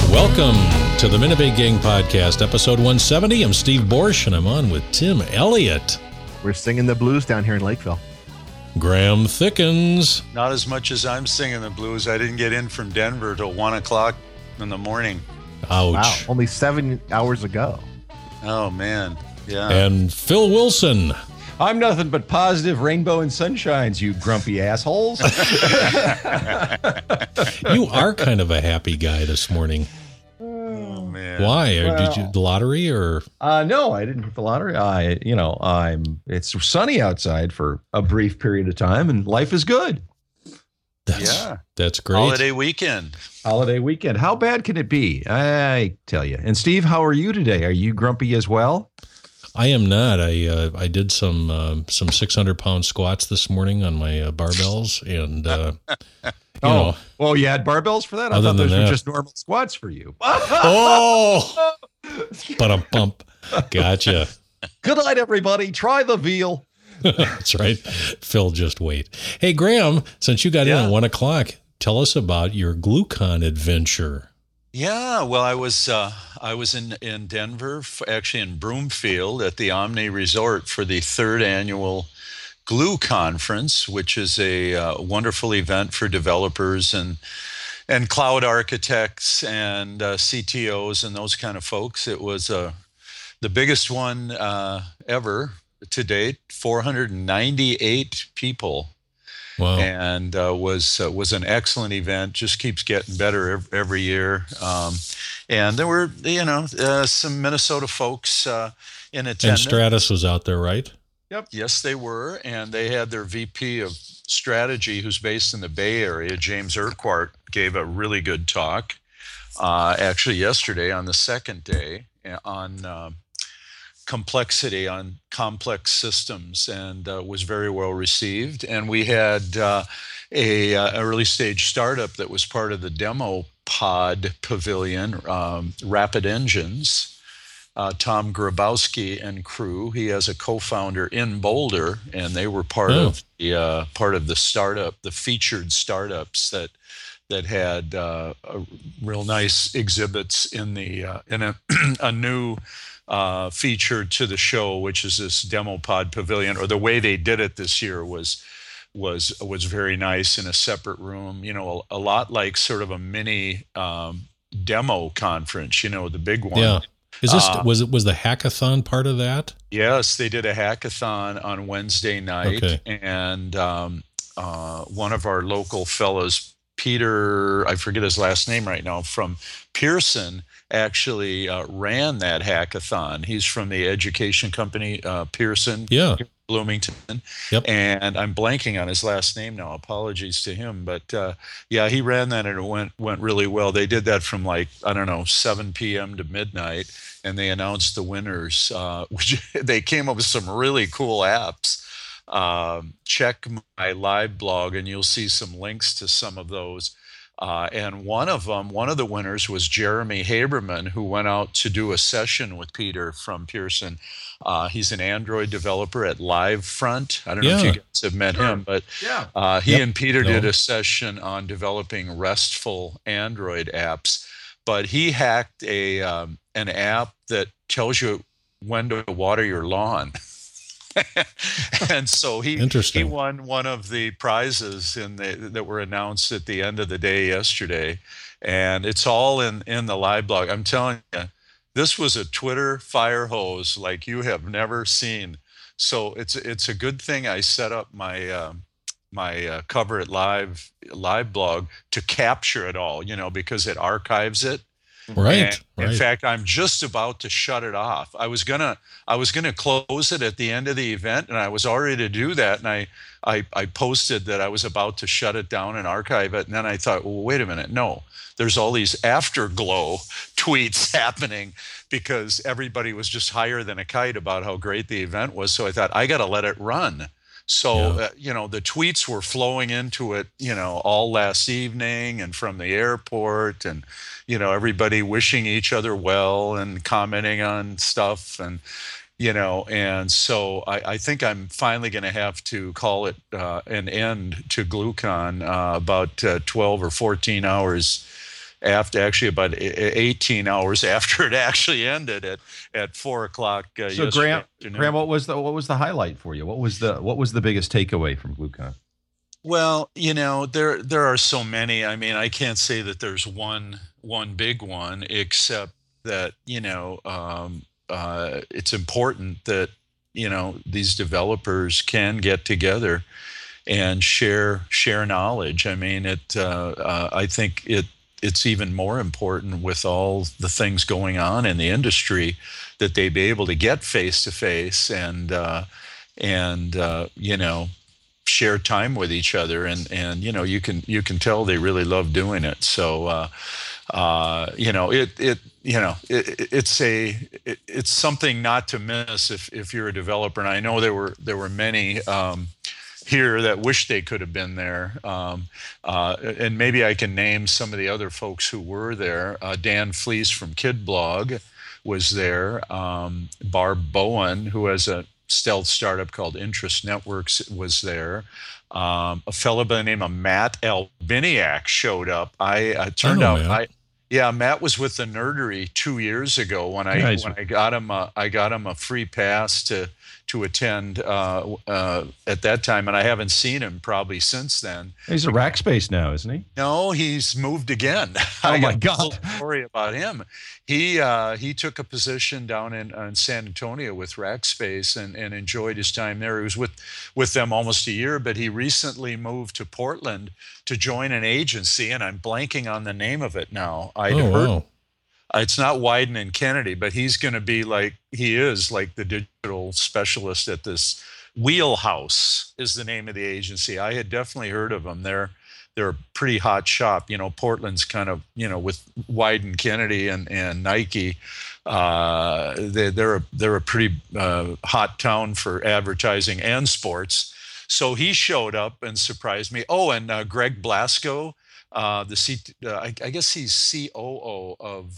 Welcome to the Minute Gang Podcast, episode 170. I'm Steve Borsch, and I'm on with Tim Elliott. We're singing the blues down here in Lakeville. Graham Thickens. Not as much as I'm singing the blues. I didn't get in from Denver till 1 o'clock in the morning. Ouch. Wow, only 7 hours ago. Oh, man. Yeah. And Phil Wilson. I'm nothing but positive rainbow and sunshines, you grumpy assholes. You are kind of a happy guy this morning. Oh, man. Why? Did you the lottery or? No, I didn't hit the lottery. It's sunny outside for a brief period of time, and life is good. That's great. Holiday weekend. How bad can it be? I tell you. And Steve, how are you today? Are you grumpy as well? I am not. I did some 600-pound squats this morning on my barbells, and you know. Well, you had barbells for that? I thought those were just normal squats for you. Oh, but a bump. Gotcha. Good night, everybody. Try the veal. That's right. Phil, just wait. Hey, Graham, since you got in at 1 o'clock, tell us about your GlueCon adventure. Yeah, well, I was in Denver, actually in Broomfield at the Omni Resort for the third annual Glue Conference, which is a wonderful event for developers and cloud architects and CTOs and those kind of folks. It was the biggest one ever to date, 498 people. Wow. And was an excellent event. Just keeps getting better every year. And there were, some Minnesota folks in attendance. And Stratus was out there, right? Yep. Yes, they were. And they had their VP of strategy, who's based in the Bay Area, James Urquhart, gave a really good talk. Actually, yesterday on the second day on complexity on complex systems, and was very well received. And we had a early stage startup that was part of the demo pod pavilion, Rapid Engines. Tom Grabowski and crew. He has a co-founder in Boulder, and they were part of the startup, the featured startups that had real nice exhibits in a new feature to the show, which is this demo pod pavilion. Or the way they did it this year was very nice in a separate room. A lot like sort of a mini demo conference. The big one. Yeah. Is this was the hackathon part of that? Yes, they did a hackathon on Wednesday night, and one of our local fellows, Peter, I forget his last name right now, from Pearson, actually ran that hackathon. He's from the education company Pearson, Bloomington. Yep. And I'm blanking on his last name now. Apologies to him, but he ran that, and it went really well. They did that from 7 p.m. to midnight, and they announced the winners. Which they came up with some really cool apps. Check my live blog, and you'll see some links to some of those. And one of the winners was Jeremy Haberman, who went out to do a session with Peter from Pearson. He's an Android developer at Livefront. I don't know if you guys have met him, but he and Peter did a session on developing RESTful Android apps. But he hacked an app that tells you when to water your lawn. And so he won one of the prizes that were announced at the end of the day yesterday, and it's all in the live blog. I'm telling you, this was a Twitter fire hose like you have never seen. So it's a good thing I set up my my Cover It Live blog to capture it all, because it archives it. Right. In fact, I'm just about to shut it off. I was gonna close it at the end of the event, and I was already to do that. And I posted that I was about to shut it down and archive it. And then I thought, well, wait a minute, no. There's all these afterglow tweets happening because everybody was just higher than a kite about how great the event was. So I thought, I got to let it run. So, the tweets were flowing into it, all last evening and from the airport, and, everybody wishing each other well and commenting on stuff. And, and so I think I'm finally going to have to call it an end to GlueCon about 12 or 14 hours actually about 18 hours after it actually ended at 4:00. So Graham, what was the highlight for you? What was the biggest takeaway from GlueCon? Well, there are so many. I mean, I can't say that there's one big one, except that it's important that these developers can get together and share knowledge. I mean, I think it's even more important with all the things going on in the industry that they be able to get face to face and share time with each other, and you can tell they really love doing it. So it's something not to miss if you're a developer. And I know there were many here that wish they could have been there. And maybe I can name some of the other folks who were there. Dan Fleece from KidBlog was there. Barb Bowen, who has a stealth startup called Interest Networks, was there. A fellow by the name of Matt Albiniak showed up. Matt was with the Nerdery 2 years ago when I got him a free pass to attend at that time, and I haven't seen him probably since then. He's a Rackspace now, isn't he? No, he's moved again. Oh my God! A little story about him. He took a position down in San Antonio with Rackspace and enjoyed his time there. He was with them almost a year, but he recently moved to Portland to join an agency, and I'm blanking on the name of it now. Wow. It's not Wyden and Kennedy, but he's going to be like the digital specialist at this. Wheelhouse is the name of the agency. I had definitely heard of them. They're a pretty hot shop. Portland's kind of, with Wyden Kennedy and Nike, they're a pretty hot town for advertising and sports. So he showed up and surprised me. Oh, and Greg Blasco, I guess he's COO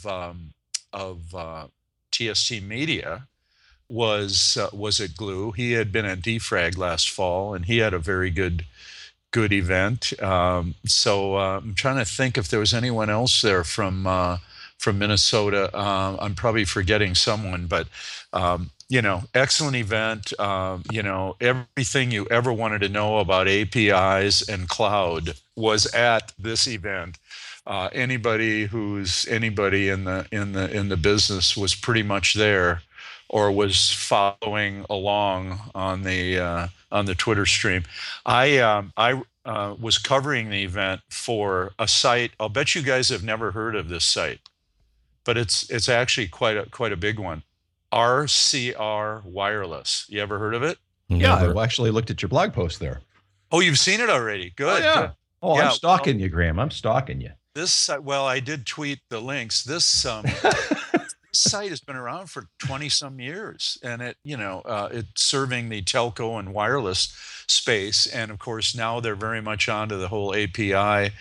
of TST Media, was at Glue. He had been at Defrag last fall, and he had a very good event. So I'm trying to think if there was anyone else there from Minnesota. I'm probably forgetting someone, but excellent event. Everything you ever wanted to know about APIs and cloud was at this event. Anybody who's anybody in the business was pretty much there, or was following along on the Twitter stream. I was covering the event for a site. I'll bet you guys have never heard of this site, but it's actually quite a big one. RCR Wireless. You ever heard of it? Yeah, I actually looked at your blog post there. Oh, you've seen it already. Good. Oh, yeah. Good. Oh, yeah, I'm stalking you, Graham. I'm stalking you. I did tweet the links. This site has been around for 20 some years, and it's serving the telco and wireless space. And of course, now they're very much onto the whole API,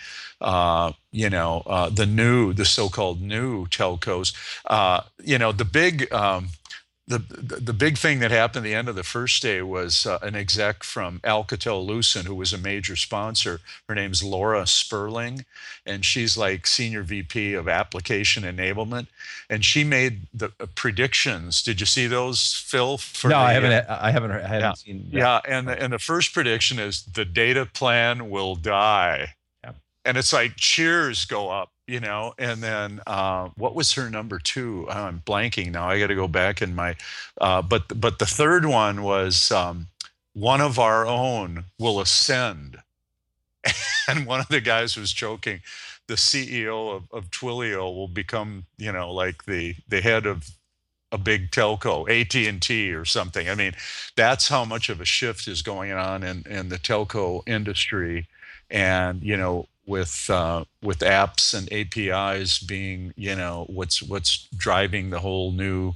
the so-called new telcos. The big thing that happened at the end of the first day was an exec from Alcatel-Lucent, who was a major sponsor. Her name's Laura Sperling, and she's like senior VP of application enablement. And she made the predictions. Did you see those, Phil? I haven't seen that. Yeah, and the first prediction is the data plan will die. Yeah. And it's like cheers go up. And then what was her number two? I'm blanking now. I got to go back in my. But the third one was one of our own will ascend, and one of the guys was joking. The CEO of Twilio will become, like the head of a big telco, AT&T or something. I mean, that's how much of a shift is going on in the telco industry, and with apps and APIs being, what's driving the whole new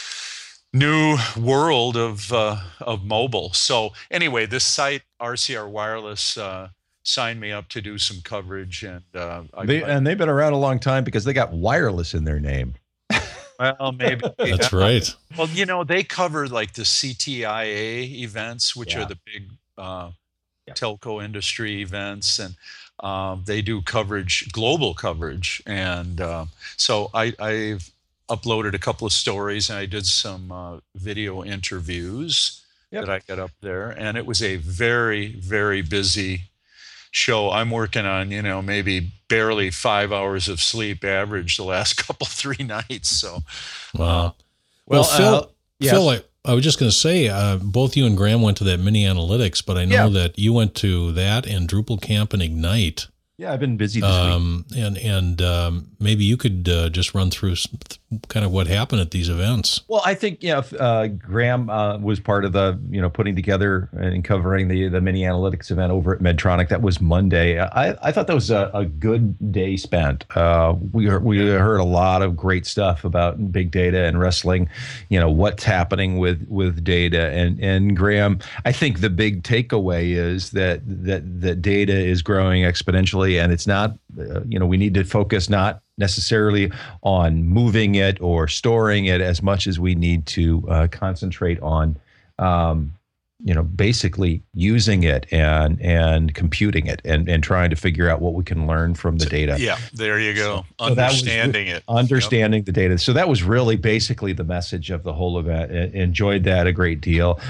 world of mobile. So anyway, this site RCR Wireless signed me up to do some coverage, and they've been around a long time because they got wireless in their name. Well, maybe that's right. Well, they cover like the CTIA events, which are the big telco industry events, and They do coverage, global coverage, and so I've uploaded a couple of stories, and I did some video interviews Yep. that I got up there, and it was a very, very busy show. I'm working on, maybe barely 5 hours of sleep average the last couple 3 nights. So, Wow. Well, Phil, yes. Phil, I was just going to say, both you and Graham went to that mini analytics, but I know that you went to that and Drupal Camp and Ignite. Yeah, I've been busy this week. And maybe you could just run through kind of what happened at these events. Well, I think Graham was part of the putting together and covering the mini analytics event over at Medtronic. That was Monday. I thought that was a good day spent. We heard a lot of great stuff about big data and wrestling. What's happening with data and Graham. I think the big takeaway is that data is growing exponentially, and it's not. We need to focus not necessarily on moving it or storing it as much as we need to concentrate on, basically using it and computing it and trying to figure out what we can learn from the data. Yeah, there you go. So Understanding it. Understanding the data. So that was really basically the message of the whole event. Enjoyed that a great deal.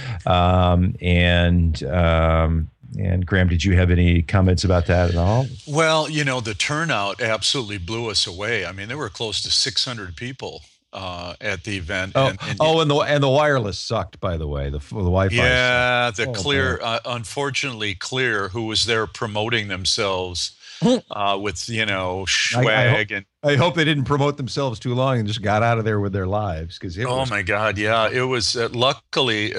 And Graham, did you have any comments about that at all? Well, the turnout absolutely blew us away. I mean, there were close to 600 people at the event. And the wireless sucked, by the way. The Wi-Fi. Yeah, sucked. Clear, unfortunately, Clear, who was there promoting themselves with swag and. I hope they didn't promote themselves too long and just got out of there with their lives my God, yeah, it was. Luckily,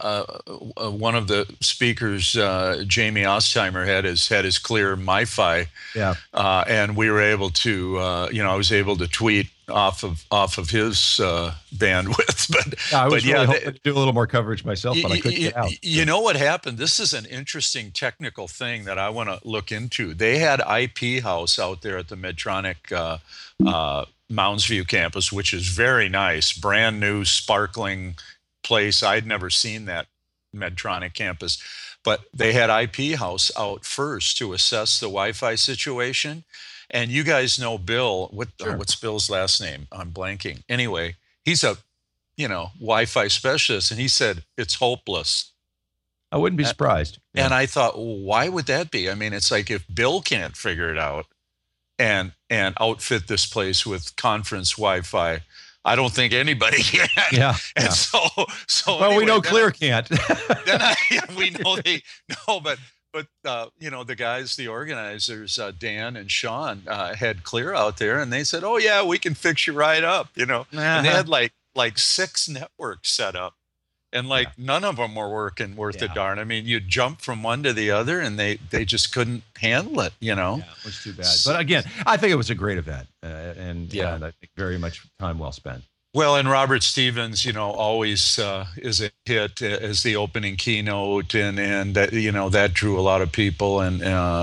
one of the speakers, Jamie Ostheimer, had his Clear MiFi, and we were able to, I was able to tweet off of his bandwidth, but I was really hoping to do a little more coverage myself, but I couldn't get out. You know what happened? This is an interesting technical thing that I want to look into. They had IP House out there at the Medtronic Mounds View campus, which is very nice, brand new, sparkling place. I'd never seen that Medtronic campus, but they had IP House out first to assess the Wi-Fi situation. And you guys know Bill. What's Bill's last name? I'm blanking. Anyway, he's a Wi-Fi specialist, and he said it's hopeless. I wouldn't be surprised. Yeah. And I thought, well, why would that be? I mean, it's like if Bill can't figure it out and outfit this place with conference Wi-Fi, I don't think anybody can. Yeah. And so well, anyway, we know Clear can't. We know they no, but the guys, the organizers, Dan and Sean, had Clear out there, and they said, "Oh yeah, we can fix you right up," And they had like 6 networks set up, and none of them were working worth a darn. I mean, you'd jump from one to the other, and they just couldn't handle it. Yeah, it was too bad. But again, I think it was a great event, and I think very much time well spent. Well, and Robert Stevens, always is a hit as the opening keynote, and that that drew a lot of people, and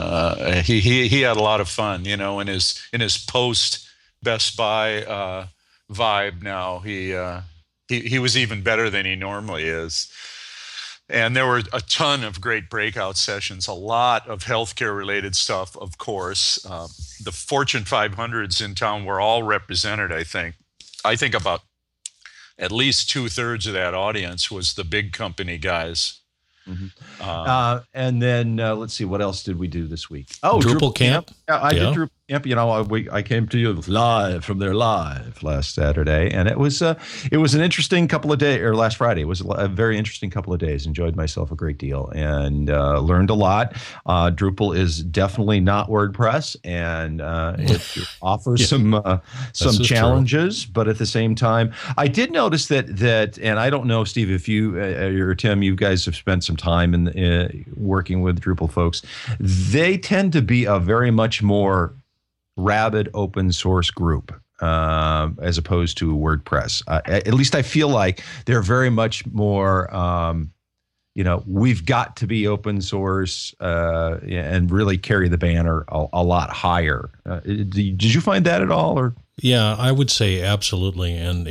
he had a lot of fun, in his post Best Buy vibe. Now he was even better than he normally is. And there were a ton of great breakout sessions, a lot of healthcare related stuff, of course. The Fortune 500s in town were all represented, I think. I think about at least 2/3 of that audience was the big company guys. Mm-hmm. And then let's see, what else did we do this week? Oh, Drupal Camp. Yeah, I did Drupal Camp. I came to you live last Saturday, and it was an interesting couple of days. Or last Friday, it was a very interesting couple of days. Enjoyed myself a great deal and learned a lot. Drupal is definitely not WordPress, and it offers some challenges, true. But at the same time, I did notice that, and I don't know, Steve, if you or Tim, you guys have spent some time in working with Drupal folks. They tend to be a very much more rabid open source group as opposed to WordPress. At least I feel like they're very much more, we've got to be open source and really carry the banner a lot higher. Did you find that at all, or? Yeah, I would say absolutely,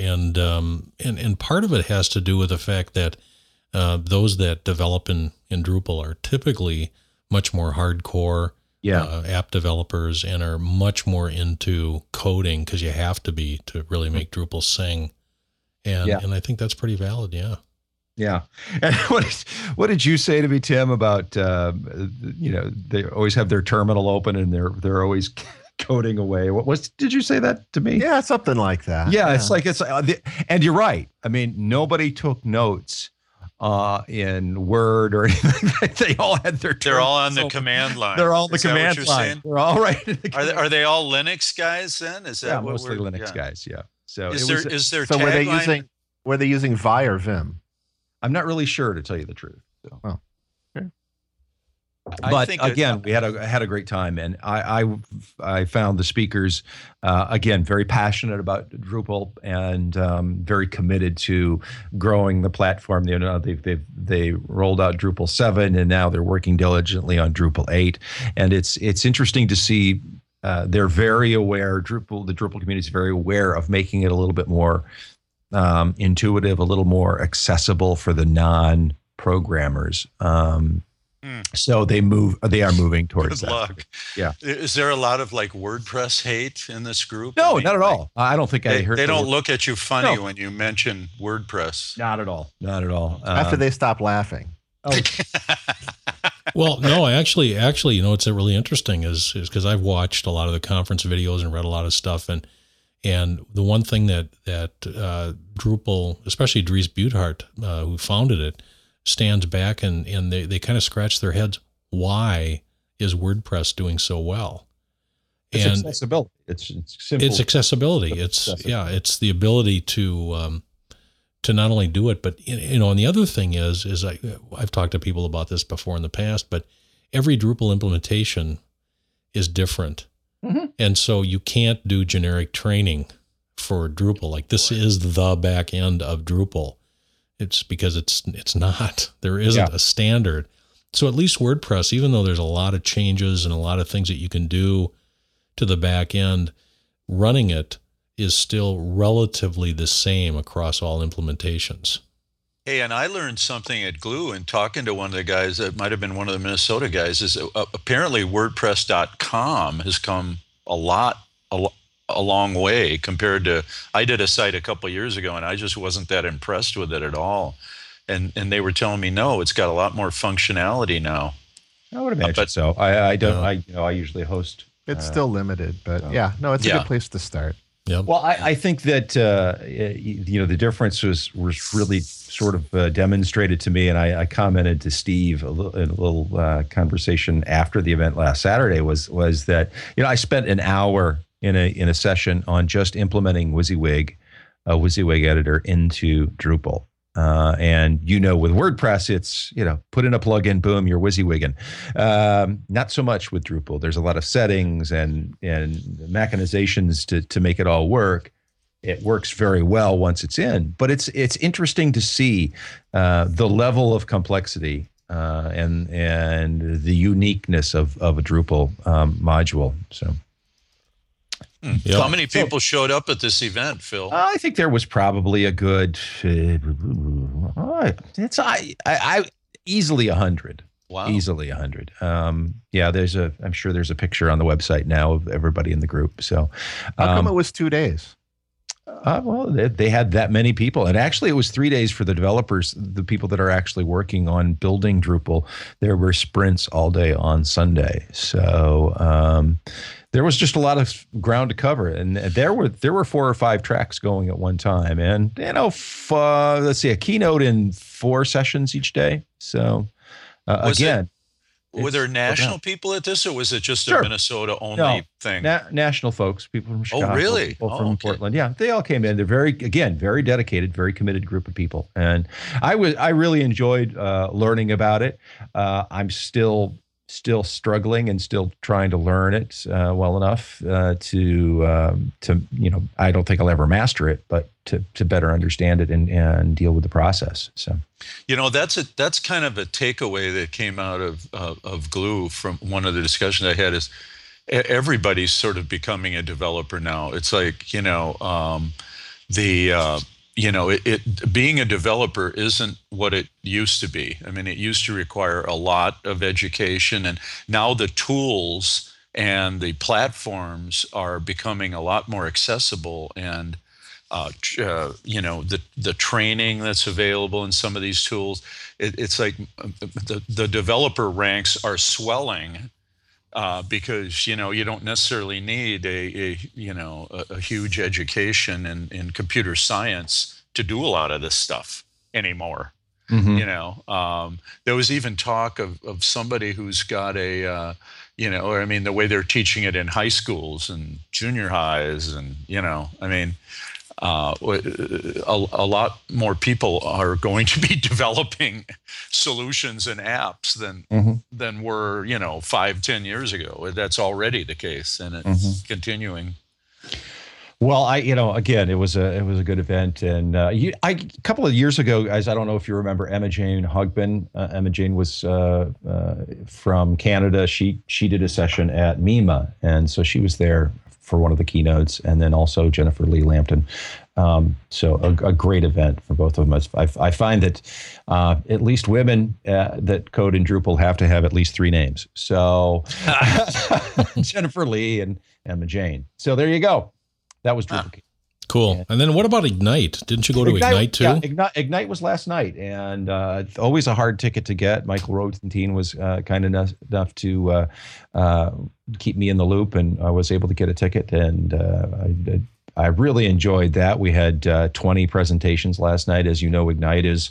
and part of it has to do with the fact that those that develop in Drupal are typically much more hardcore, app developers and are much more into coding because you have to be to really make Drupal sing. And I think that's pretty valid. Yeah. Yeah. And what did you say to me, Tim, about, they always have their terminal open and they're always coding away. Did you say that to me? Yeah, something like that. Yeah. And you're right. I mean, nobody took notes in Word or anything. They all had their. They're all on the command line. They're all the command line. Saying? They're all right. Are they all Linux guys then? Is that what mostly Linux guys? Yeah. So is there so were they using Vi or Vim? I'm not really sure, to tell you the truth. So. Oh. Okay. But again, we had a great time, and I found the speakers again very passionate about Drupal and very committed to growing the platform. They rolled out Drupal 7, and now they're working diligently on Drupal 8. And it's interesting to see they're very aware. The Drupal community is very aware of making it a little bit more intuitive, a little more accessible for the non-programmers. So they are moving towards Good that. luck. Yeah. Is there a lot of WordPress hate in this group? No, not at all. I don't think I heard. They don't look at you funny when you mention WordPress. Not at all. Not at all. After they stop laughing. Oh. Well, no, I actually, what's really interesting is because I've watched a lot of the conference videos and read a lot of stuff, and the one thing that Drupal, especially Dries Buthart, who founded it, stands back and they kind of scratch their heads. Why is WordPress doing so well? It's accessibility. It's simple. It's accessibility. It's the ability to not only do it, but and the other thing is I've talked to people about this before in the past, but every Drupal implementation is different. Mm-hmm. And so you can't do generic training for Drupal. Like this is the back end of Drupal. It's because it's not. There isn't a standard. So at least WordPress, even though there's a lot of changes and a lot of things that you can do to the back end, running it is still relatively the same across all implementations. Hey, and I learned something at Glue and talking to one of the guys that might have been one of the Minnesota guys is apparently WordPress.com has come a long way compared to, I did a site a couple of years ago and I just wasn't that impressed with it at all. And they were telling me, no, it's got a lot more functionality now. I would imagine so. I usually host. It's still limited, but it's a good place to start. Yep. Well, I think that the difference was really sort of demonstrated to me, and I commented to Steve in a little conversation after the event last Saturday was that I spent an hour in a session on just implementing WYSIWYG, a WYSIWYG editor into Drupal. And with WordPress, it's put in a plugin, boom, you're WYSIWYGing. Not so much with Drupal. There's a lot of settings and mechanizations to make it all work. It works very well once it's in, but it's interesting to see the level of complexity and the uniqueness of a Drupal module. So. Yep. How many people showed up at this event, Phil? I think there was probably a good, easily 100. Wow. Easily 100. I'm sure there's a picture on the website now of everybody in the group. So how come it was 2 days? Well, they had that many people. And actually, it was 3 days for the developers, the people that are actually working on building Drupal. There were sprints all day on Sunday. So there was just a lot of ground to cover. And there were 4 or 5 tracks going at one time. And, let's see, a keynote in 4 sessions each day. So, were there national people at this, or was it just a Minnesota-only thing? National folks, people from Chicago, oh, really? People from Portland. Yeah, they all came in. They're very dedicated, very committed group of people. And I really enjoyed learning about it. I'm still struggling and still trying to learn it well enough to I don't think I'll ever master it, but to better understand it and deal with the process. So, that's kind of a takeaway that came out of Glue from one of the discussions I had is everybody's sort of becoming a developer now. It's like, it being a developer isn't what it used to be. I mean, it used to require a lot of education, and now the tools and the platforms are becoming a lot more accessible, and the training that's available in some of these tools, it's like the developer ranks are swelling. Because you don't necessarily need a huge education in computer science to do a lot of this stuff anymore. Mm-hmm. There was even talk of somebody who's got the way they're teaching it in high schools and junior highs, and a lot more people are going to be developing solutions and apps than were 5-10 years ago. That's already the case, and it's continuing. Well, again, it was a good event, and a couple of years ago, guys, I don't know if you remember Emma Jane Hugbin. Emma Jane was from Canada. She did a session at MEMA, and so she was there for one of the keynotes, and then also Jennifer Lee Lampton. So a great event for both of them. I find that at least women that code in Drupal have to have at least 3 names. So Jennifer Lee and Emma Jane. So there you go. That was Drupal. Cool. And then what about Ignite? Didn't you go to Ignite too? Yeah, Ignite was last night, and always a hard ticket to get. Michael Rosenthien was kind enough to keep me in the loop, and I was able to get a ticket, and I really enjoyed that. We had 20 presentations last night. As you know, Ignite is,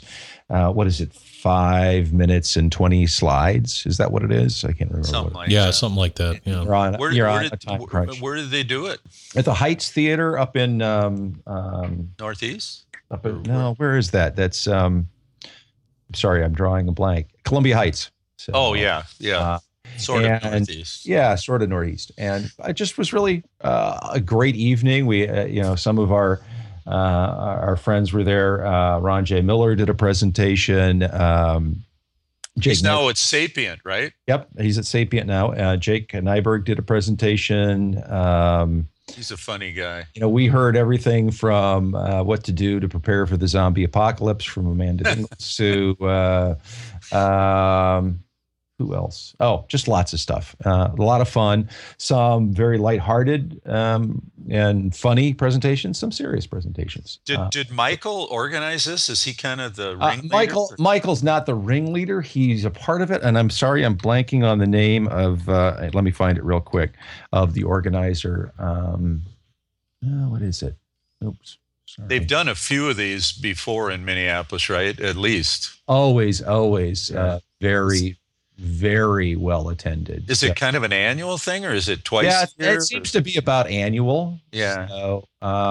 5 minutes and 20 slides? Is that what it is? I can't remember. Something like that. Yeah. Where did they do it? At the Heights Theater up in Northeast? Where is that? That's sorry, I'm drawing a blank. Columbia Heights. So, sort of Northeast. Yeah, sort of Northeast. And it just was really a great evening. We, some of our friends were there. Ron J. Miller did a presentation. He's now at Sapient, right? Yep, he's at Sapient now. Jake Nyberg did a presentation. He's a funny guy. We heard everything from what to do to prepare for the zombie apocalypse from Amanda Dingles to who else? Oh, just lots of stuff. A lot of fun. Some very lighthearted and funny presentations. Some serious presentations. Did Michael organize this? Is he kind of the ringleader? Michael's not the ringleader. He's a part of it. And I'm sorry, I'm blanking on the name of. Let me find it real quick. Of the organizer. What is it? Oops. Sorry. They've done a few of these before in Minneapolis, right? At least. Always. Very. Very well attended. Is it kind of an annual thing, or is it twice a year? It seems to be about annual. Yeah. So,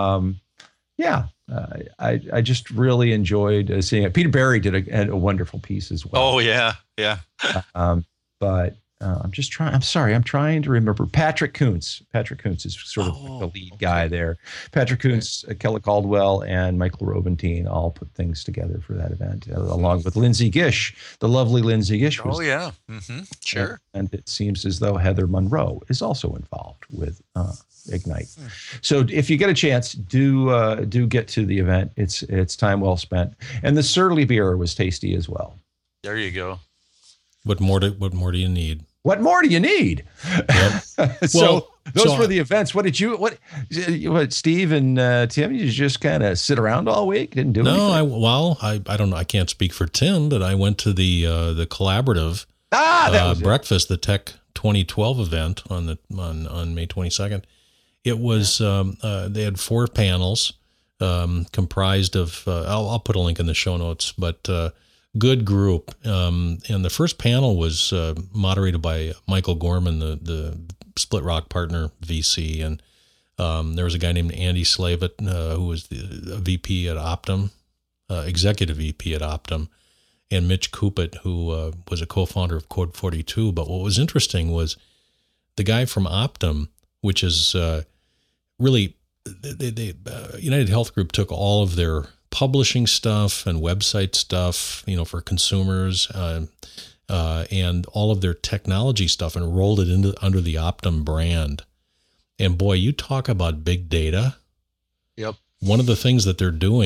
I just really enjoyed seeing it. Peter Barry did a wonderful piece as well. Oh yeah. But I'm trying to remember. Patrick Kuntz. Patrick Kuntz is sort of the lead guy there. Patrick Kuntz, Kelly Caldwell, and Michael Robentin all put things together for that event, along with Lindsay Gish. The lovely Lindsay Gish. Oh, yeah. Mm-hmm. Sure. And it seems as though Heather Monroe is also involved with Ignite. So if you get a chance, do get to the event. It's time well spent. And the Surly beer was tasty as well. There you go. What more do you need? What more do you need? Yep. Those were the events. What Steve and Tim, you just kind of sit around all week, didn't do anything? I don't know. I can't speak for Tim, but I went to the collaborative breakfast, the Tech 2012 event on May 22nd. It was they had 4 panels comprised of I'll put a link in the show notes, but good group. And the first panel was moderated by Michael Gorman, the Split Rock partner VC. And there was a guy named Andy Slavett, who was the VP at Optum, executive VP at Optum, and Mitch Kupit, who was a co-founder of Code 42. But what was interesting was the guy from Optum, which is really, United Health Group took all of their publishing stuff and website stuff, for consumers, and all of their technology stuff, and rolled it under the Optum brand. And boy, you talk about big data. Yep. One of the things that they're doing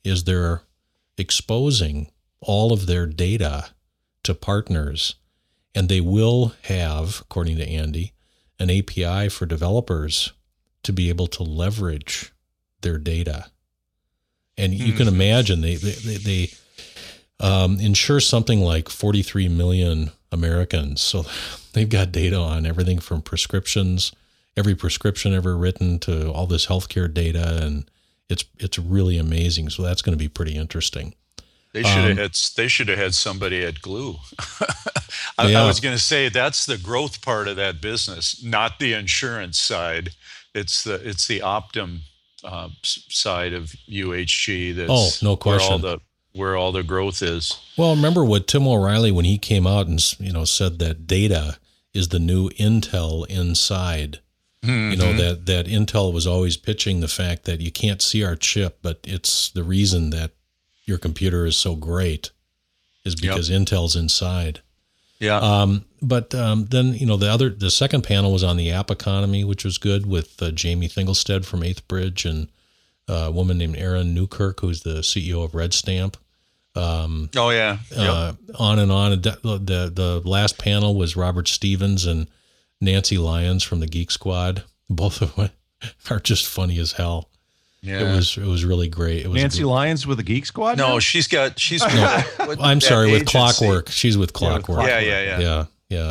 is they're exposing all of their data to partners, and they will have, according to Andy, an API for developers to be able to leverage their data. And you can imagine they insure something like 43 million Americans. So they've got data on everything from prescriptions, every prescription ever written, to all this healthcare data. And it's really amazing. So that's going to be pretty interesting. They should have had somebody at Glue. I was going to say that's the growth part of that business, not the insurance side. It's the Optum side of UHG. That's no question. Where all the growth is. Well, remember what Tim O'Reilly, when he came out and said that data is the new Intel inside. Mm-hmm. That Intel was always pitching the fact that you can't see our chip, but it's the reason that your computer is so great is because Intel's inside. Yeah. But then the second panel was on the app economy, which was good, with Jamie Thingelstead from Eighth Bridge and a woman named Erin Newkirk, who's the CEO of RedStamp. On and on. The last panel was Robert Stevens and Nancy Lyons from the Geek Squad. Both of them are just funny as hell. Yeah. It was really great. It was Nancy Lyons with the Geek Squad? No, she's I'm sorry, with Clockwork. She's with Clockwork. Yeah.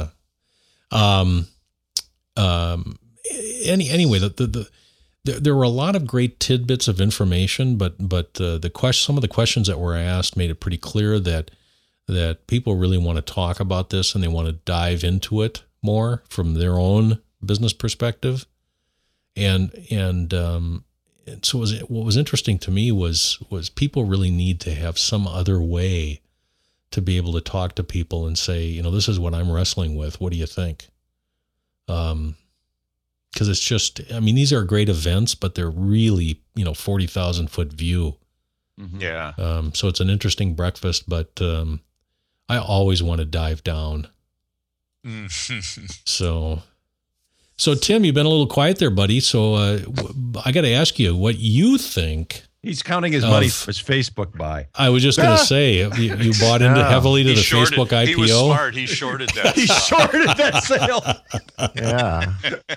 Anyway, there were a lot of great tidbits of information, but some of the questions that were asked made it pretty clear that people really want to talk about this and they want to dive into it more from their own business perspective. And so what was interesting to me was people really need to have some other way to be able to talk to people and say, this is what I'm wrestling with. What do you think? Because it's just, these are great events, but they're really, 40,000 foot view. Mm-hmm. Yeah. So it's an interesting breakfast, but I always want to dive down. So Tim, you've been a little quiet there, buddy. So I got to ask you what you think. He's counting his money for his Facebook buy. I was just going to say, you bought into heavily to the Facebook IPO. He was smart. He shorted that. He shorted that sale. Yeah.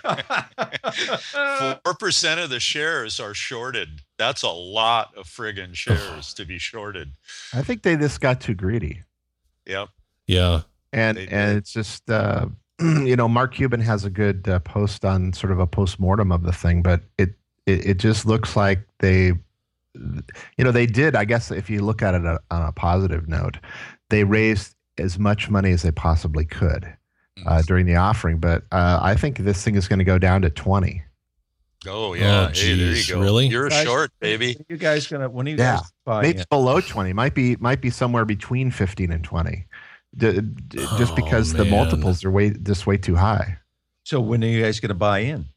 4% of the shares are shorted. That's a lot of friggin' shares to be shorted. I think they just got too greedy. Yep. Yeah. And it's just, Mark Cuban has a good post on sort of a postmortem of the thing, but it just looks like they did, I guess, if you look at it on a positive note, they raised as much money as they possibly could during the offering. But I think this thing is going to go down to 20. Oh, yeah. Hey, there you go. Really? You're a short, baby. You guys going to, when you guys buy maybe below 20, might be somewhere between 15 and 20. Just because the multiples are way too high. So when are you guys going to buy in?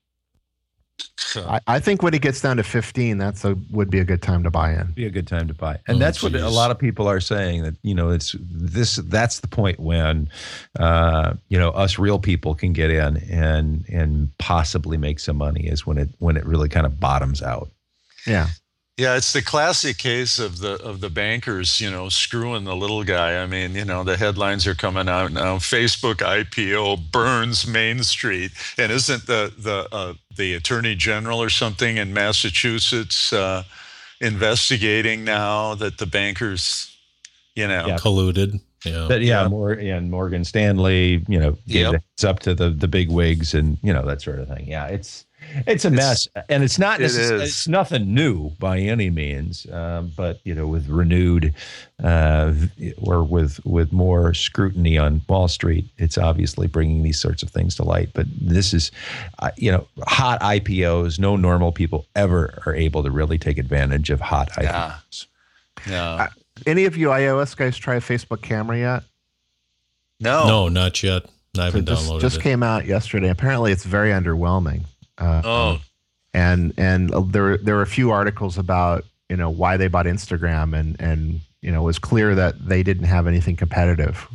I think when it gets down to 15, would be a good time to buy in. Be a good time to buy, and that's what a lot of people are saying, that that's the point when us real people can get in and possibly make some money, is when it really kind of bottoms out. Yeah. Yeah, it's the classic case of the bankers, screwing the little guy. The headlines are coming out now. Facebook IPO burns Main Street, and isn't the Attorney General or something in Massachusetts investigating now that the bankers, colluded? Morgan Stanley, gave the heads up to the big wigs and that sort of thing. Yeah, it's a mess, and it's not. It's nothing new by any means, but with renewed or with more scrutiny on Wall Street, it's obviously bringing these sorts of things to light. But this is, hot IPOs. No normal people ever are able to really take advantage of hot IPOs. Yeah. Any of you iOS guys try Facebook Camera yet? No, not yet. I haven't downloaded it. Just came out yesterday. Apparently, it's very underwhelming. And there were a few articles about why they bought Instagram, and it was clear that they didn't have anything competitive.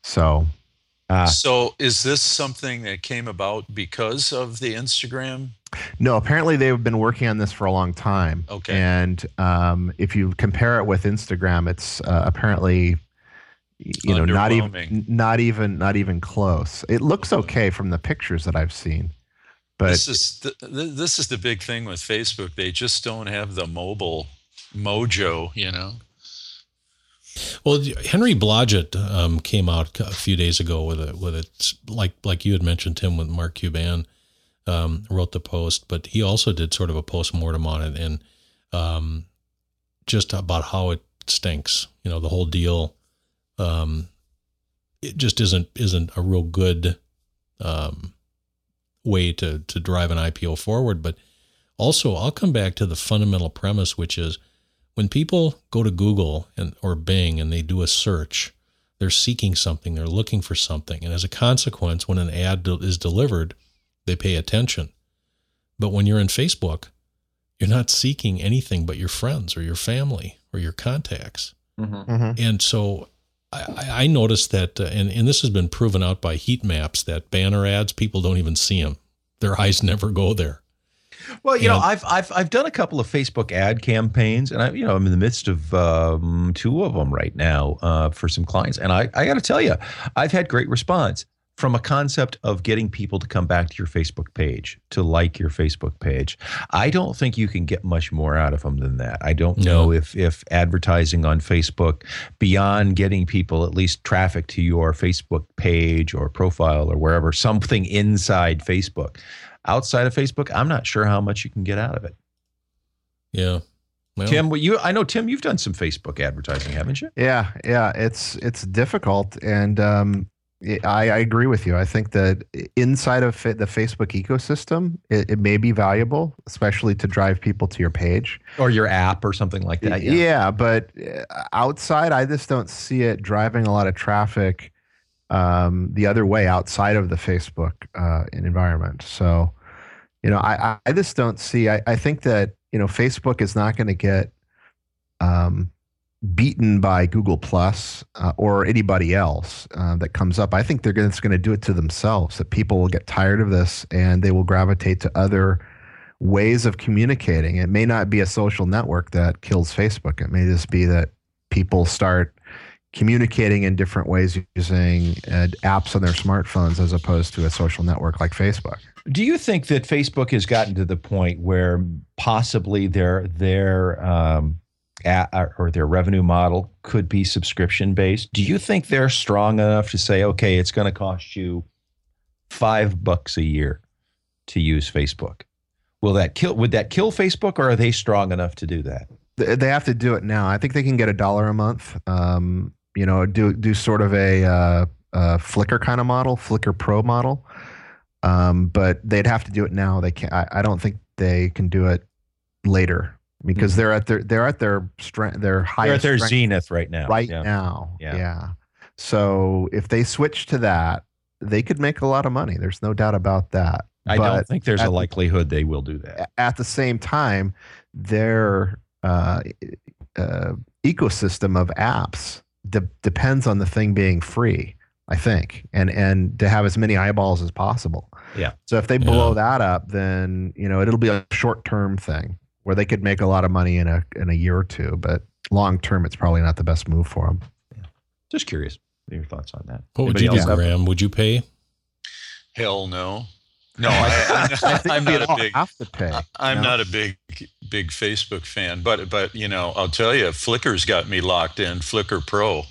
So is this something that came about because of the Instagram No, apparently they've been working on this for a long time. Okay. And if you compare it with Instagram, it's apparently, Underwhelming. not even close. It looks okay from the pictures that I've seen, but This is the big thing with Facebook. They just don't have the mobile mojo, Well, Henry Blodgett came out a few days ago with it like you had mentioned, Tim, with Mark Cuban wrote the post, but he also did sort of a post-mortem on it and just about how it stinks. The whole deal. It just isn't a real good way to drive an IPO forward. But also, I'll come back to the fundamental premise, which is when people go to Google or Bing and they do a search, they're seeking something, they're looking for something. And as a consequence, when an ad is delivered, they pay attention. But when you're in Facebook, you're not seeking anything but your friends or your family or your contacts. Mhm. And so I noticed that, and this has been proven out by heat maps, that banner ads, people don't even see them. Their eyes never go there. Well, I've done a couple of Facebook ad campaigns, and I'm in the midst of 2 of them right now for some clients, and I got to tell you, I've had great response from a concept of getting people to come back to your Facebook page, to like your Facebook page. I don't think you can get much more out of them than that. I don't know if advertising on Facebook, beyond getting people at least traffic to your Facebook page or profile or wherever, something inside Facebook. Outside of Facebook, I'm not sure how much you can get out of it. Yeah. Well, Tim, I know, Tim, you've done some Facebook advertising, haven't you? Yeah, it's difficult, and I agree with you. I think that inside of the Facebook ecosystem, it may be valuable, especially to drive people to your page or your app or something like that. Yeah, but outside, I just don't see it driving a lot of traffic the other way outside of the Facebook environment. So, I just don't see. I think that Facebook is not going to get beaten by Google Plus or anybody else that comes up. I think it's going to do it to themselves, that people will get tired of this and they will gravitate to other ways of communicating. It may not be a social network that kills Facebook. It may just be that people start communicating in different ways using apps on their smartphones as opposed to a social network like Facebook. Do you think that Facebook has gotten to the point where possibly their revenue model could be subscription based? Do you think they're strong enough to say, okay, it's going to cost you $5 a year to use Facebook? Would that kill Facebook, or are they strong enough to do that? They have to do it now. I think they can get $1 a month. Do sort of a Flickr kind of model, Flickr Pro model. But they'd have to do it now. They can't. I don't think they can do it later because they're at their strength. They're at their zenith right now. Now. Yeah. So if they switch to that, they could make a lot of money. There's no doubt about that. I don't think there's a likelihood they will do that. At the same time, their ecosystem of apps depends on the thing being free, I think, and to have as many eyeballs as possible. Yeah. So if they blow that up, then it'll be a short-term thing where they could make a lot of money in a year or two, but long-term, it's probably not the best move for them. Yeah. Just curious. What are your thoughts on that? What would you do, Graham? Would you pay? Hell no. No, I'm not a big. Have to pay. I'm not a big Facebook fan, but I'll tell you, Flickr's got me locked in. Flickr Pro,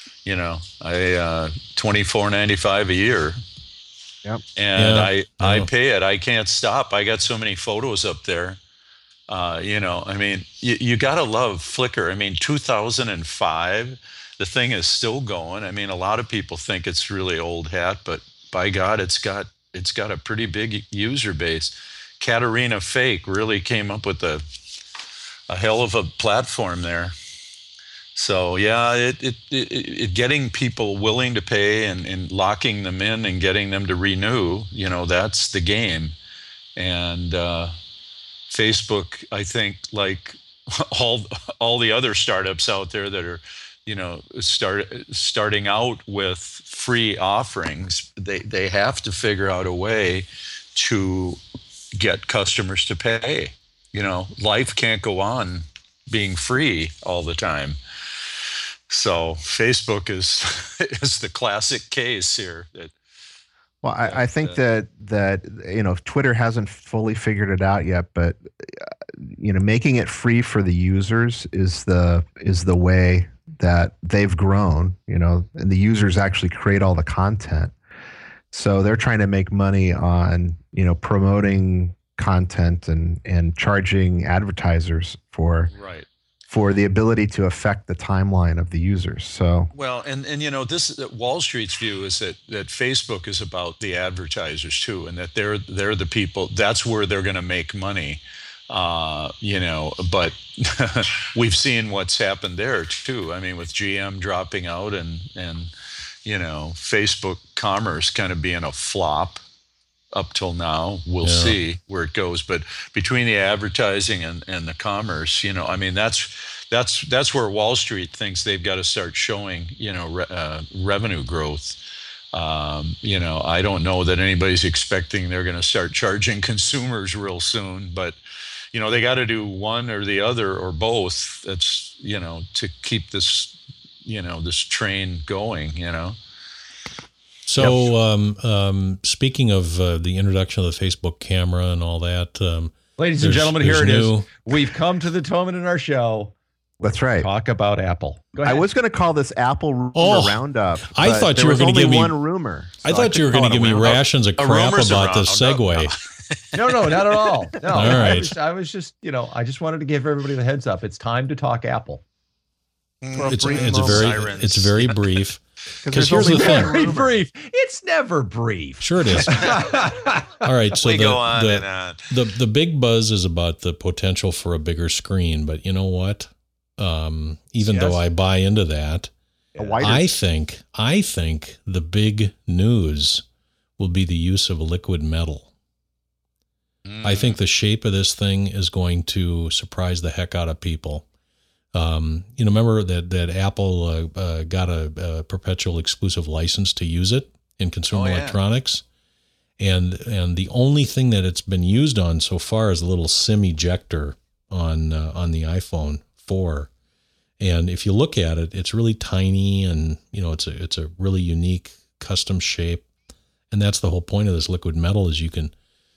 I $24.95 a year. Yep. And I pay it. I can't stop. I got so many photos up there. You got to love Flickr. 2005, the thing is still going. A lot of people think it's really old hat, but by God, it's got a pretty big user base. Katarina Fake really came up with a hell of a platform there. So yeah, it getting people willing to pay and locking them in and getting them to renew, that's the game. And Facebook, I think, like all the other startups out there that are, starting out with free offerings, they have to figure out a way to, get customers to pay. Life can't go on being free all the time. So Facebook is the classic case here. I think that Twitter hasn't fully figured it out yet, but making it free for the users is the way that they've grown. And the users actually create all the content, so they're trying to make money on promoting content and charging advertisers for the ability to affect the timeline of the users. So and this Wall Street's view is that Facebook is about the advertisers too, and that they're the people. That's where they're going to make money. But we've seen what's happened there too. I mean, with GM dropping out and Facebook commerce kind of being a flop up till now. We'll see where it goes. But between the advertising and the commerce, that's where Wall Street thinks they've got to start showing, revenue growth. I don't know that anybody's expecting they're going to start charging consumers real soon, but they got to do one or the other or both. That's, to keep this, this train going, So, speaking of the introduction of the Facebook camera and all that, ladies and gentlemen, here it is. We've come to the moment in our show. That's right. Talk about Apple. I was going to call this Apple Rumor Roundup. I thought you were going to give me one rumor. So I thought you were going to give me rations of crap about this segue. No, not at all. No, all right. I was just, I just wanted to give everybody the heads up. It's time to talk Apple. It's very brief. Because here's the thing. Very brief. It's never brief. Sure it is. All right. So the big buzz is about the potential for a bigger screen, but you know what? Even though I buy into that, I think the big news will be the use of liquid metal. I think the shape of this thing is going to surprise the heck out of people. Remember that Apple got a perpetual exclusive license to use it in consumer electronics, and the only thing that it's been used on so far is a little SIM ejector on the iPhone 4. And if you look at it, it's really tiny, and it's a really unique custom shape, and that's the whole point of this liquid metal is you can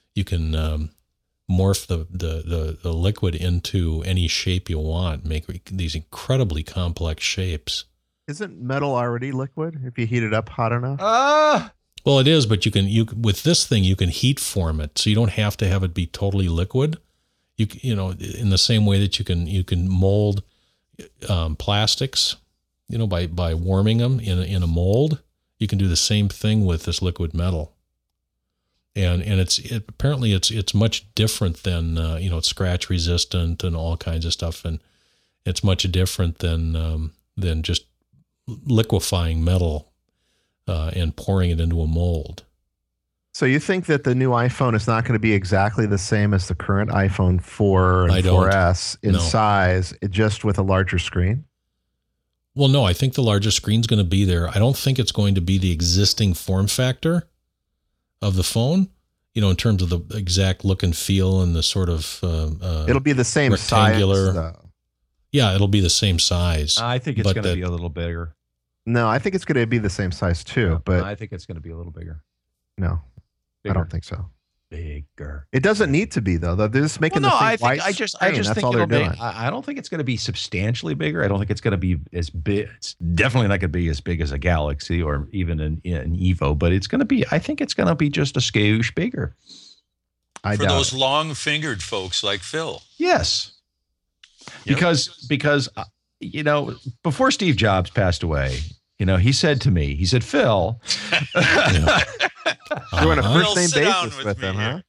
morph the liquid into any shape you want, make these incredibly complex shapes. Isn't metal already liquid if you heat it up hot enough? Well, it is, but you with this thing you can heat form it, so you don't have to have it be totally liquid. In the same way that you can mold plastics, by warming them in a mold, you can do the same thing with this liquid metal. And apparently it's much different than it's scratch resistant and all kinds of stuff, and it's much different than just liquefying metal and pouring it into a mold. So you think that the new iPhone is not going to be exactly the same as the current iPhone 4 and 4S in size, just with a larger screen? Well, no, I think the larger screen's going to be there. I don't think it's going to be the existing form factor of the phone, in terms of the exact look and feel and the sort of it'll be the same rectangular size. Yeah, it'll be the same size. I think it's going to be a little bigger. No, I think it's going to be the same size too, but I think it's going to be a little bigger. No, bigger. I don't think so. Bigger. It doesn't need to be as making the thing white. I just think it'll be. I don't think it's going to be substantially bigger. I don't think it's going to be as big. It's definitely not going to be as big as a Galaxy or even an Evo, but it's going to be. I think it's going to be just a skoosh bigger. For those long-fingered folks like Phil. Yes. Yep. Because before Steve Jobs passed away, he said to me, Phil. You're on a first name basis with him, huh?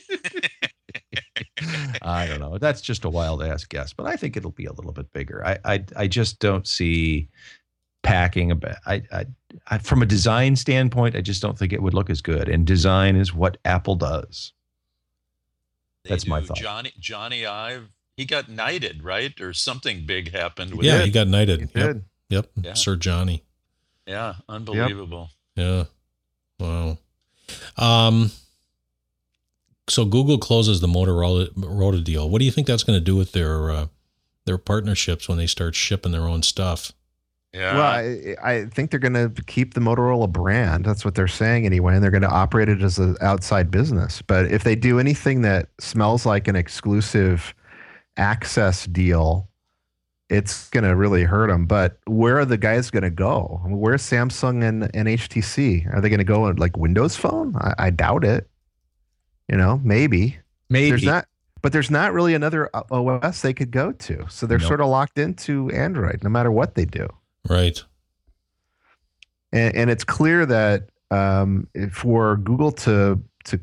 I don't know. That's just a wild ass guess, but I think it'll be a little bit bigger. I just don't see packing from a design standpoint. I just don't think it would look as good. And design is what Apple does. That's my thought. Johnny Ive, he got knighted, right? Or something big happened with it. Yeah, he got knighted. He did. Yep. Yeah. Sir Johnny. Yeah, unbelievable. Yep. Yeah. Wow. Google closes the Motorola deal. What do you think that's going to do with their partnerships when they start shipping their own stuff? Yeah. Well, I think they're going to keep the Motorola brand. That's what they're saying anyway, and they're going to operate it as an outside business. But if they do anything that smells like an exclusive access deal, it's going to really hurt them. But where are the guys going to go? I mean, where's Samsung and HTC? Are they going to go on like Windows Phone? I doubt it. Maybe. There's not really another OS they could go to. So they're sort of locked into Android no matter what they do. Right. And it's clear that for Google to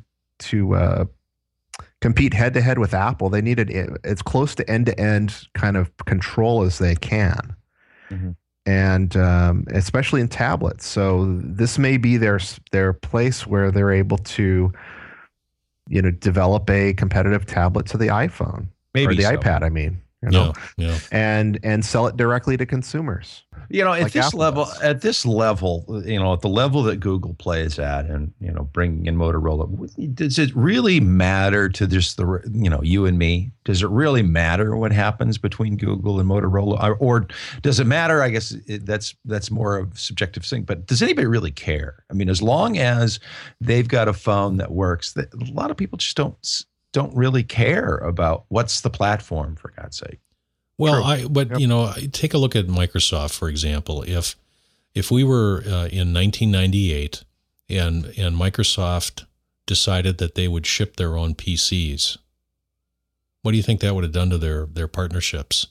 compete head to head with Apple, they needed as close to end kind of control as they can, and especially in tablets. So this may be their place where they're able to, develop a competitive tablet to the iPhone or the iPad. I mean, and sell it directly to consumers. At like this Apple level, does. at the level that Google plays at, and bringing in Motorola, does it really matter to just you and me? Does it really matter what happens between Google and Motorola, or does it matter? I guess that's more of a subjective thing. But does anybody really care? I mean, as long as they've got a phone that works, a lot of people just don't really care about what's the platform, for God's sake. Well, take a look at Microsoft, for example. If we were in 1998 and Microsoft decided that they would ship their own PCs, what do you think that would have done to their partnerships?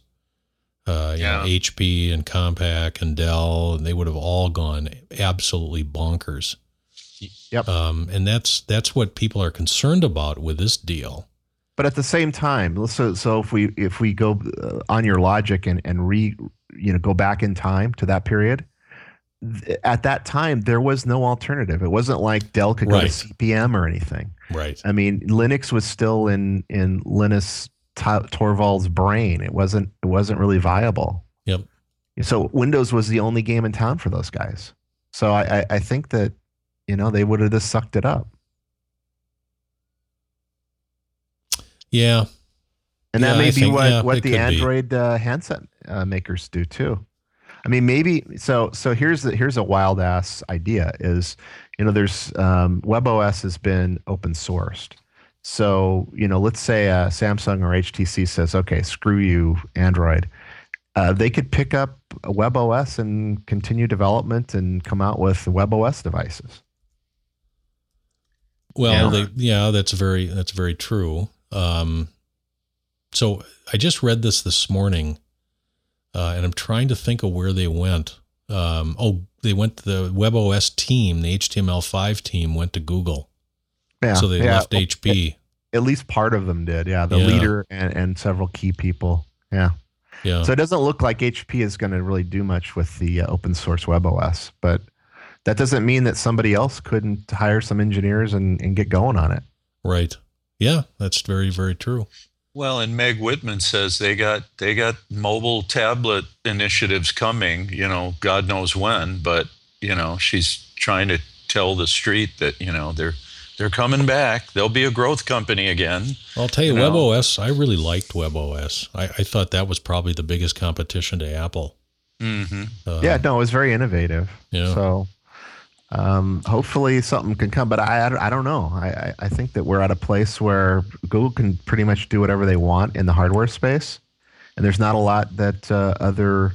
HP and Compaq and Dell, and they would have all gone absolutely bonkers. Yep. And that's what people are concerned about with this deal. But at the same time, so if we go on your logic and go back in time to that period, at that time there was no alternative. It wasn't like Dell could go to CPM or anything. Right. I mean, Linux was still in Linus Torvalds' brain. It wasn't really viable. Yep. So Windows was the only game in town for those guys. So I think that they would have just sucked it up. Yeah. And that may be what the Android handset makers do too. I mean, maybe so here's a wild ass idea is, there's WebOS has been open sourced. So, let's say Samsung or HTC says, okay, screw you, Android. They could pick up a WebOS and continue development and come out with WebOS devices. Well, that's very true. So I just read this morning, and I'm trying to think of where they went. They went to the WebOS team, the HTML5 team went to Google. Yeah. So they left HP. At least part of them did. Yeah. The leader and several key people. Yeah. Yeah. So it doesn't look like HP is going to really do much with the open source WebOS, but that doesn't mean that somebody else couldn't hire some engineers and get going on it. Right. Yeah, that's very, very true. Well, and Meg Whitman says they got mobile tablet initiatives coming, God knows when, but she's trying to tell the street that, they're coming back. They'll be a growth company again. I'll tell you, WebOS, I really liked WebOS. I thought that was probably the biggest competition to Apple. Mm-hmm. It was very innovative. Yeah. So hopefully something can come, but I don't know. I think that we're at a place where Google can pretty much do whatever they want in the hardware space, and there's not a lot that other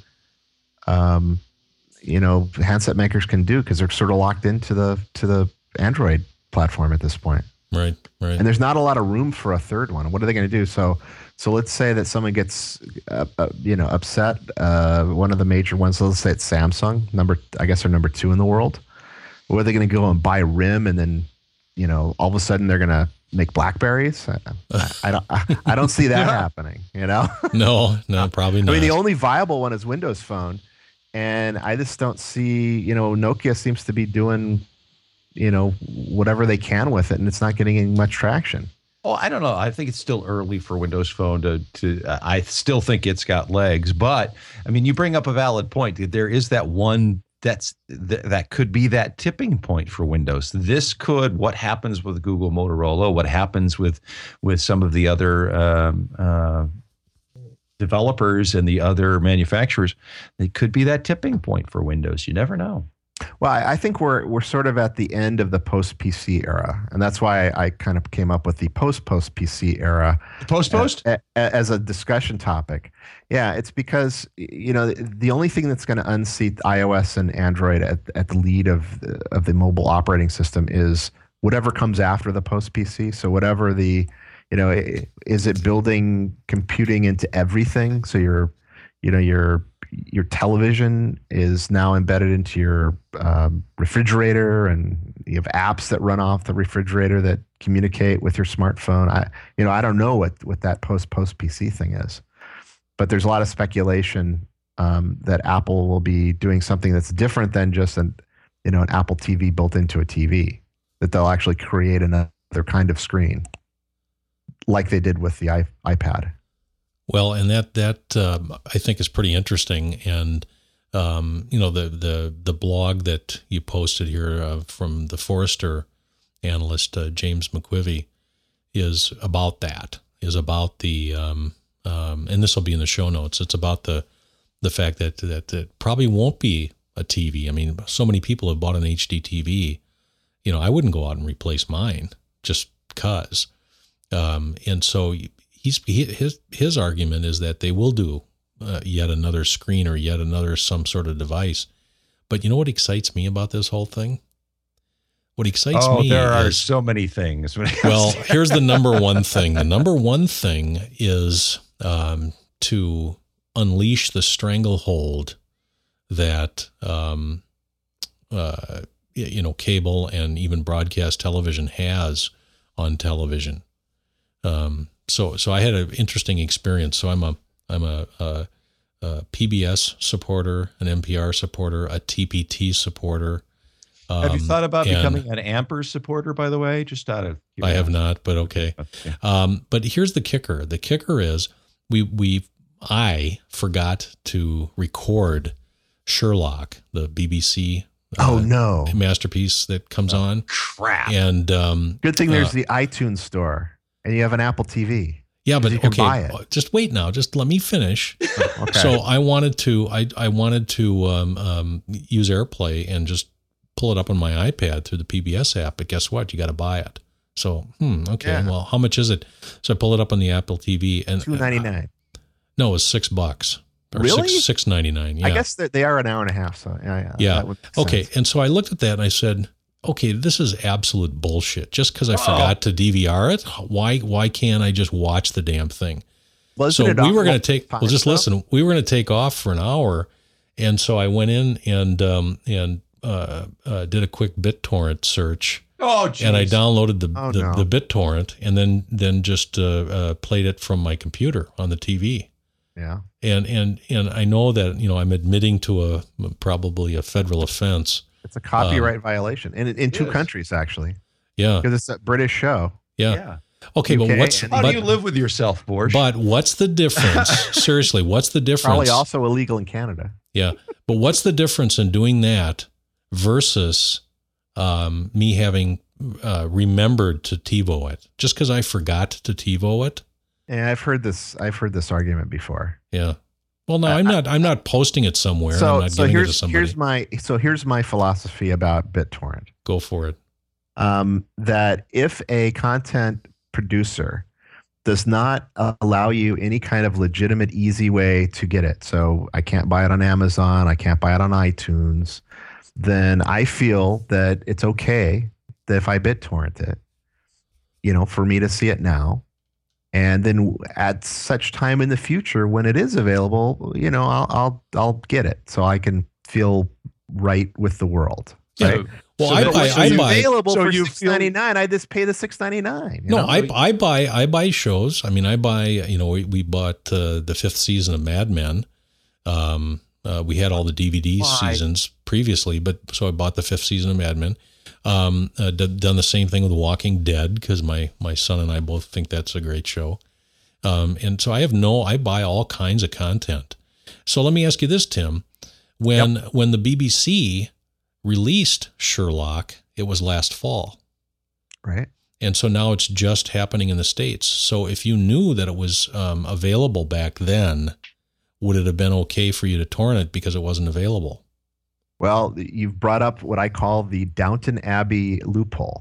handset makers can do because they're sort of locked into the Android platform at this point. Right. And there's not a lot of room for a third one. What are they going to do? So let's say that someone gets upset. One of the major ones, let's say it's Samsung, I guess they're number 2 in the world. Or are they going to go and buy RIM and then, all of a sudden they're going to make Blackberries? I don't see that happening, No, probably not. I mean, the only viable one is Windows Phone. And I just don't see, Nokia seems to be doing, whatever they can with it, and it's not getting any much traction. Oh, I don't know. I think it's still early for Windows Phone to I still think it's got legs, but I mean, you bring up a valid point. There is that one that could be that tipping point for Windows. This could, what happens with Google, Motorola, what happens with some of the other developers and the other manufacturers, it could be that tipping point for Windows. You never know. Well, I think we're sort of at the end of the post-PC era, and that's why I kind of came up with the post-PC era. Post as a discussion topic. Yeah, it's because the only thing that's going to unseat iOS and Android at the lead of the mobile operating system is whatever comes after the post-PC. So whatever is it building computing into everything? So your television is now embedded into your refrigerator, and you have apps that run off the refrigerator that communicate with your smartphone. I don't know what that post PC thing is, but there's a lot of speculation that Apple will be doing something that's different than just an Apple TV built into a TV. That they'll actually create another kind of screen, like they did with the iPad. Well, and that I think is pretty interesting, and the blog that you posted here from the Forrester analyst James McQuivey is about that. Is about the and this will be in the show notes. It's about the fact that it probably won't be a TV. I mean, so many people have bought an HD TV. I wouldn't go out and replace mine just because, and so. His argument is that they will do yet another screen or yet another some sort of device. But you know what excites me about this whole thing? What excites me there are so many things. Well, here's the number one thing. The number one thing is to unleash the stranglehold that cable and even broadcast television has on television. So I had an interesting experience. So I'm a PBS supporter, an NPR supporter, a TPT supporter. Have you thought about becoming an Amper supporter, by the way? Just out of I have not, but okay. But here's the kicker. The kicker is I forgot to record Sherlock, the BBC masterpiece that comes on. Crap. And good thing there's the iTunes store. And you have an Apple TV. Yeah, but you can buy it. Just wait now. Just let me finish. Okay. So I wanted to use AirPlay and just pull it up on my iPad through the PBS app. But guess what? You got to buy it. So okay. Yeah. Well, how much is it? So I pull it up on the Apple TV and $2.99. No, it was $6. Really? $6.99. Yeah. I guess they are an hour and a half. So yeah. That would make sense. And so I looked at that and I said, okay, this is absolute bullshit. Just because I forgot to DVR it, why can't I just watch the damn thing? So we were going to take. Well, just listen. We were going to take off for an hour, and so I went in and did a quick BitTorrent search. Oh, geez. And I downloaded the BitTorrent, and then just played it from my computer on the TV. Yeah. And I know that I'm admitting to probably a federal offense. It's a copyright violation in two countries, actually. Yeah. Because it's a British show. Yeah. Okay, UK, but how do you live with yourself, Borsch? But what's the difference? Seriously, what's the difference? Probably also illegal in Canada. Yeah. But what's the difference in doing that versus me having remembered to TiVo it? Just because I forgot to TiVo it? Yeah, I've heard this argument before. Yeah. Well, no, I'm not posting it somewhere. I'm not giving it to somebody. Here's my philosophy about BitTorrent. Go for it. That if a content producer does not allow you any kind of legitimate, easy way to get it, so I can't buy it on Amazon, I can't buy it on iTunes, then I feel that it's okay that if I BitTorrent it, for me to see it now. And then at such time in the future when it is available, I'll get it so I can feel right with the world. Right? Yeah. Well, I buy available for $6.99. I just pay the $6.99. No, I buy shows. I mean, I buy. We bought the 5th season of Mad Men. We had all the DVD seasons previously, but so I bought the 5th season of Mad Men. Done the same thing with Walking Dead because my son and I both think that's a great show. And so I buy all kinds of content. So let me ask you this, Tim. When the BBC released Sherlock, it was last fall. Right. And so now it's just happening in the States. So if you knew that it was available back then, would it have been okay for you to torrent it because it wasn't available? Well, you've brought up what I call the Downton Abbey loophole.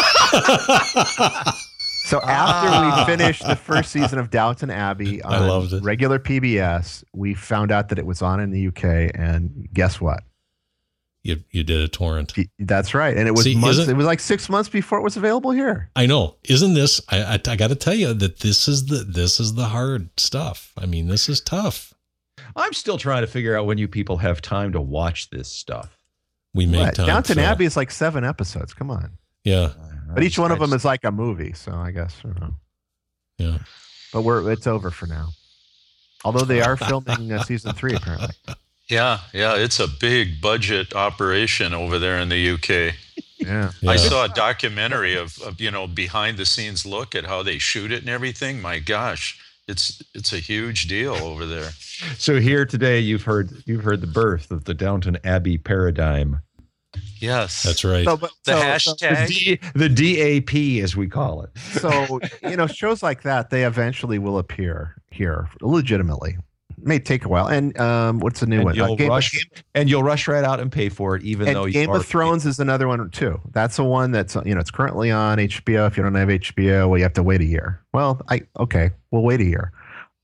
So after we finished the first season of Downton Abbey on regular PBS, we found out that it was on in the UK, and guess what? You did a torrent. That's right, and it was months. It was like 6 months before it was available here. I know. Isn't this? I got to tell you that this is the hard stuff. I mean, this is tough. I'm still trying to figure out when you people have time to watch this stuff. We make time. Downton Abbey is like 7 episodes. Come on. Yeah. But each one of them is like a movie, so I guess. Yeah. But it's over for now. Although they are filming season 3 apparently. Yeah, it's a big budget operation over there in the UK. Yeah. I saw a documentary of behind the scenes look at how they shoot it and everything. My gosh, it's a huge deal over there. So here today you've heard the birth of the Downton Abbey paradigm. Yes, that's right. The hashtag, the DAP, as we call it. So shows like that, they eventually will appear here legitimately. It may take a while. And what's the new one? You'll rush right out and pay for it, even though Game of Thrones is another one too. That's the one that's it's currently on HBO. If you don't have HBO, well, you have to wait a year. Well, we'll wait a year.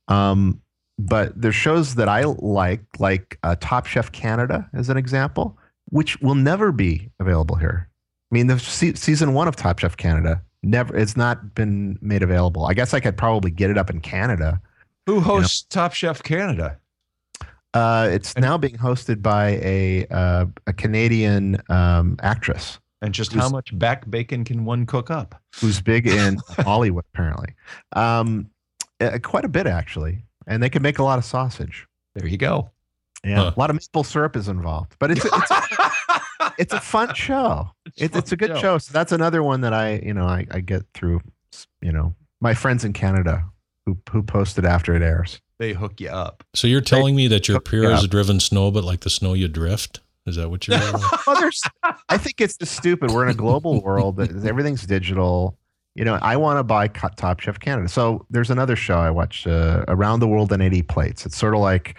But there's shows that I like Top Chef Canada as an example, which will never be available here. I mean, the season 1 of Top Chef Canada it's not been made available. I guess I could probably get it up in Canada. Who hosts Top Chef Canada? It's now being hosted by a Canadian actress. And just how much back bacon can one cook up? Who's big in Hollywood, apparently. Quite a bit, actually. And they can make a lot of sausage. There you go. Yeah, a lot of maple syrup is involved. But it's a fun show. It's a good show. So that's another one that I get through, my friends in Canada who post it after it airs. They hook you up. So you're telling me that your peer has driven snow, but like the snow you drift? Is that what you're doing? I think it's just stupid. We're in a global world. Everything's digital. I want to buy Top Chef Canada. So there's another show I watch, Around the World in 80 Plates. It's sort of like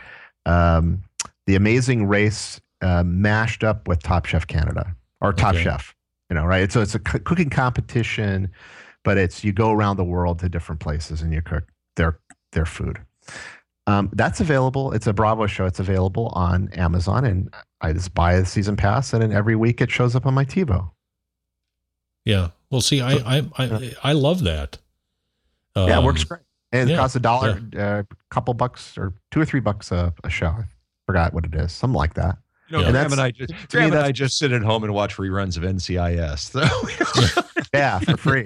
The Amazing Race mashed up with Top Chef Canada or Top Chef. Right? So it's a cooking competition, but you go around the world to different places and you cook their food. That's available. It's a Bravo show. It's available on Amazon, and I just buy the season pass, and then every week it shows up on my TiVo. Yeah. Well, see, I love that. Yeah, it works great. And it costs $1, a couple bucks, or $2 or $3 a show. I forgot what it is. Something like that. Graham and I just sit at home and watch reruns of NCIS. Yeah, for free.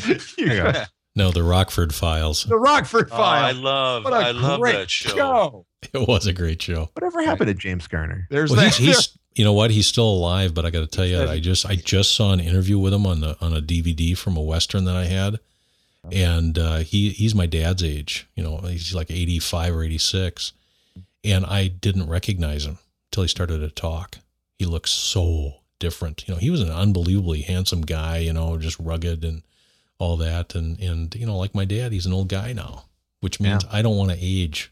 No, the Rockford Files. The Rockford Files. I love that show. It was a great show. Whatever happened to James Garner? He's you know what? He's still alive, but I got to tell you, I just saw an interview with him on a DVD from a Western that I had, and he's my dad's age. He's like 85 or 86, and I didn't recognize him until he started to talk. He looks so different. He was an unbelievably handsome guy. Just rugged and all that, and like my dad, he's an old guy now, which means I don't want to age.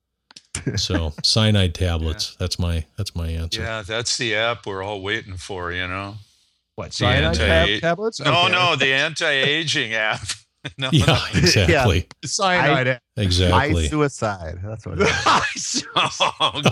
So cyanide tablets. That's my answer. Yeah, that's the app we're all waiting for. What, cyanide tablets? No, the anti-aging app. Exactly. The cyanide app. Exactly. Suicide. That's what it is. Oh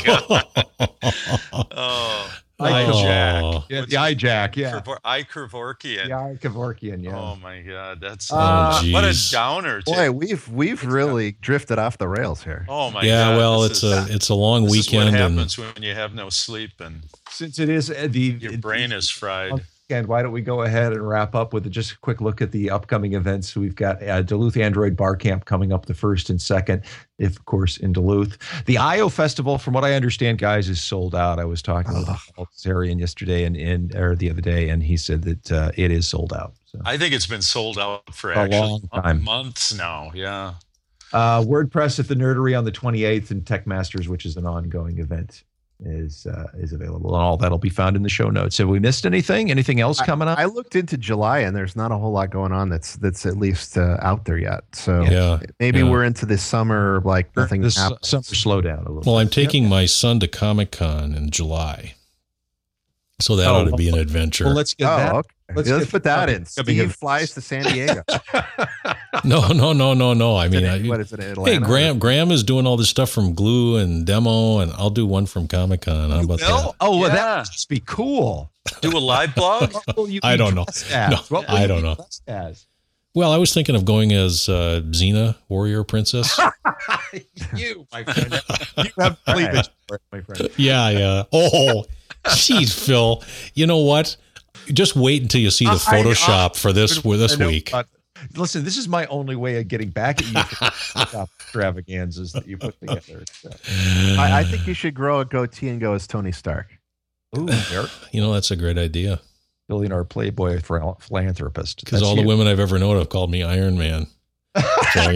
God. iJack. The iJack, yeah. iKevorkian. Yeah, iKevorkian, yeah. Oh my God, that's what a downer. Boy, we've really drifted off the rails here. Oh my God. Yeah, well, it's a long weekend. What happens when you have no sleep, and since it is your brain is fried. And why don't we go ahead and wrap up with just a quick look at the upcoming events? We've got Duluth Android Bar Camp coming up the 1st and 2nd, of course, in Duluth. The IO Festival, from what I understand, guys, is sold out. I was talking with Zarian yesterday or the other day, and he said that it is sold out. So. I think it's been sold out for a long time. Months now. Yeah. WordPress at the Nerdery on the 28th, and Tech Masters, which is an ongoing event is available, and all that'll be found in the show notes. Have we missed anything? Anything else coming up? I looked into July, and there's not a whole lot going on that's at least out there yet. So maybe we're into this summer, like nothing happens. Summer slowdown a little. Well, I'm taking my son to Comic-Con in July, so that ought to be an adventure. Well, let's get that. Okay. Let's put that in. Steve flies to San Diego. No. I mean, what is it? Atlanta? Hey, Graham is doing all this stuff from Glue and Demo, and I'll do one from Comic-Con. How about that? Oh, well, that would just be cool. Do a live blog? I don't know. No, I don't know. Well, I was thinking of going as Xena, Warrior Princess. You, my friend. You have cleavage, my friend. Yeah. Oh, geez, Phil. You know what? Just wait until you see the Photoshop for this week. Listen, this is my only way of getting back at you for extravaganzas that you put together. So. I think you should grow a goatee and go as Tony Stark. Ooh, that's a great idea. Billionaire Playboy philanthropist. Because all the women I've ever known have called me Iron Man. So,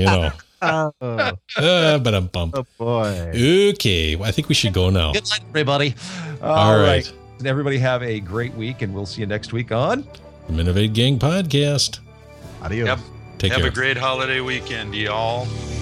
Oh, boy. Okay. I think we should go now. Good night, everybody. All right. And everybody have a great week, and we'll see you next week on the Minovate Gang Podcast. Adios. Yep. Take care. Have a great holiday weekend, y'all.